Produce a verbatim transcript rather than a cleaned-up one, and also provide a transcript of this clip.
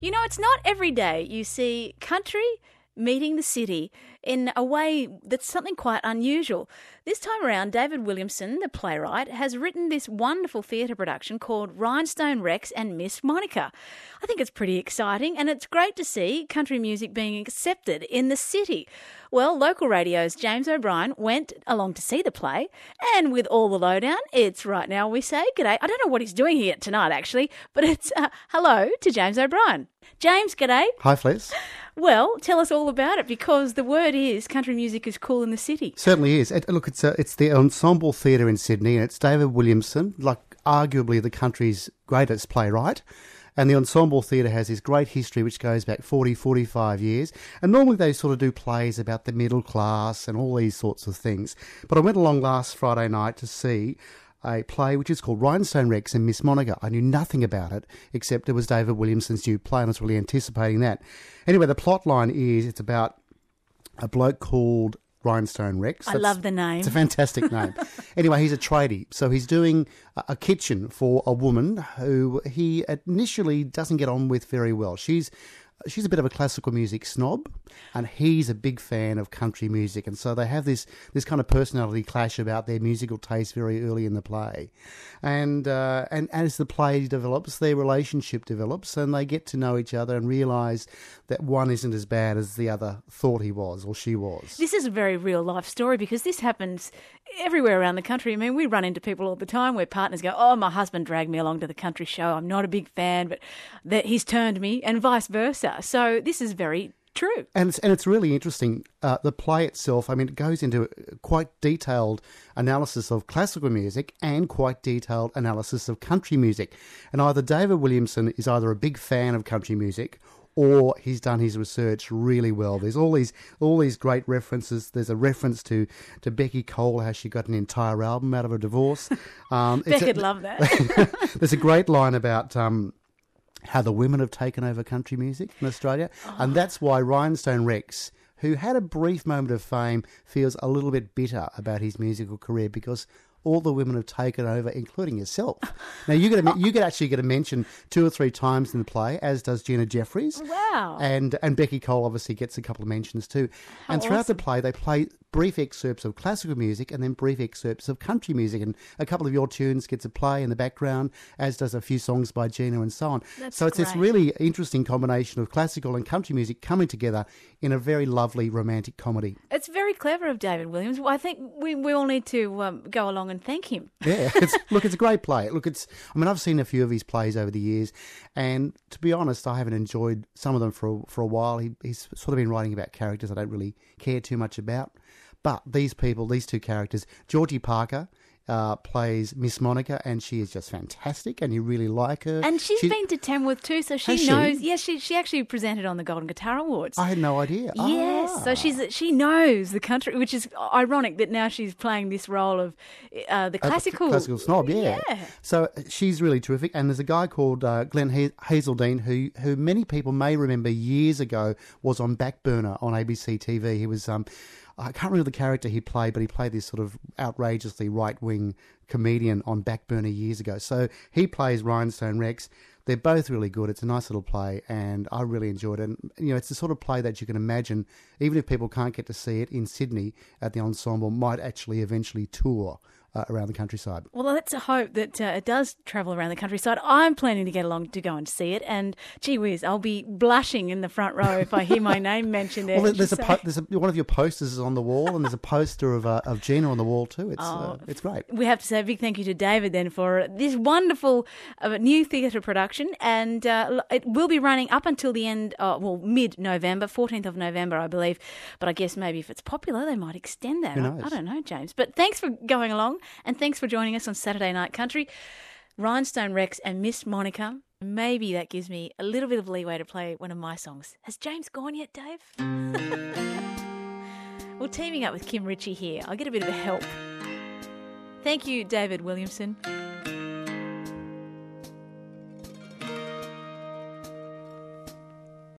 You know, it's not every day you see country meeting the city in a way that's something quite unusual. This time around, David Williamson, the playwright, has written this wonderful theatre production called Rhinestone Rex and Miss Monica. I think it's pretty exciting, and it's great to see country music being accepted in the city. Well, local radio's James O'Brien went along to see the play, and with all the lowdown, it's right now we say g'day. I don't know what he's doing here tonight, actually, but it's uh, hello to James O'Brien. James, g'day. Hi, Fliss. Well, tell us all about it, because the word is country music is cool in the city. Certainly is. It, look, it's a, it's the Ensemble Theatre in Sydney, and it's David Williamson, like arguably the country's greatest playwright. And the Ensemble Theatre has this great history which goes back forty, forty-five years. And normally they sort of do plays about the middle class and all these sorts of things. But I went along last Friday night to see a play which is called Rhinestone Rex and Miss Monica. I knew nothing about it, except it was David Williamson's new play, and I was really anticipating that. Anyway, the plot line is it's about a bloke called Rhinestone Rex. I That's, love the name. It's a fantastic name. Anyway, he's a tradie, so he's doing a, a kitchen for a woman who he initially doesn't get on with very well. She's She's a bit of a classical music snob, and he's a big fan of country music, and so they have this this kind of personality clash about their musical taste very early in the play. And uh, and as the play develops, their relationship develops, and they get to know each other and realise that one isn't as bad as the other thought he was or she was. This is a very real life story, because this happens everywhere around the country. I mean, we run into people all the time where partners go, oh, my husband dragged me along to the country show. I'm not a big fan, but that he's turned me, and vice versa. So this is very true. And it's, and it's really interesting. Uh, the play itself, I mean, it goes into quite detailed analysis of classical music and quite detailed analysis of country music. And either David Williamson is either a big fan of country music or he's done his research really well. There's all these all these great references. There's a reference to, to Becky Cole, how she got an entire album out of a divorce. Um, Becky'd love that. There's a great line about um, how the women have taken over country music in Australia. Oh. And that's why Rhinestone Rex, who had a brief moment of fame, feels a little bit bitter about his musical career, because all the women have taken over, including yourself. Now, you get a, you get actually get a mention two or three times in the play, as does Gina Jeffries. Wow. And and Becky Cole obviously gets a couple of mentions too. How and throughout awesome. the play, they play brief excerpts of classical music and then brief excerpts of country music. And a couple of your tunes gets a play in the background, as does a few songs by Gina and so on. That's so it's great. this really interesting combination of classical and country music coming together in a very lovely romantic comedy. It's very clever of David Williams. Well, I think we, we all need to um, go along and thank him. Yeah, it's, look, it's a great play. Look, it's. I mean, I've seen a few of his plays over the years, and to be honest, I haven't enjoyed some of them for a, for a while. He, he's sort of been writing about characters I don't really care too much about. But these people, these two characters, Georgie Parker uh, plays Miss Monica, and she is just fantastic, and you really like her. And she's she, been to Tamworth too, so she Has she? knows. Yes, she she actually presented on the Golden Guitar Awards. I had no idea. Yes, Ah. so she's she knows the country, which is ironic that now she's playing this role of uh, the A classical classical snob, yeah. Yeah. So she's really terrific. And there's a guy called uh, Glenn ha- Hazeldine who who many people may remember years ago was on Backburner on A B C T V. He was um, I can't remember the character he played, but he played this sort of outrageously right-wing comedian on Backburner years ago. So he plays Rhinestone Rex. They're both really good. It's a nice little play, and I really enjoyed it. And, you know, it's the sort of play that you can imagine, even if people can't get to see it in Sydney at the Ensemble, might actually eventually tour uh, around the countryside. Well, let's hope that uh, it does travel around the countryside. I'm planning to get along to go and see it, and gee whiz, I'll be blushing in the front row if I hear my name mentioned there. Well, there's a, po- there's a one of your posters is on the wall, and there's a poster of uh, of Gina on the wall too. It's Oh, uh, it's great. We have to say a big thank you to David then for this wonderful uh, new theatre production, and uh, it will be running up until the end, uh, well, mid-November, fourteenth of November, I believe. But I guess maybe if it's popular, they might extend that. Who I, knows? I don't know, James. But thanks for going along, and thanks for joining us on Saturday Night Country. Rhinestone Rex and Miss Monica. Maybe that gives me a little bit of leeway to play one of my songs. Has James gone yet, Dave? Well, teaming up with Kim Ritchie here, I'll get a bit of a help. Thank you, David Williamson.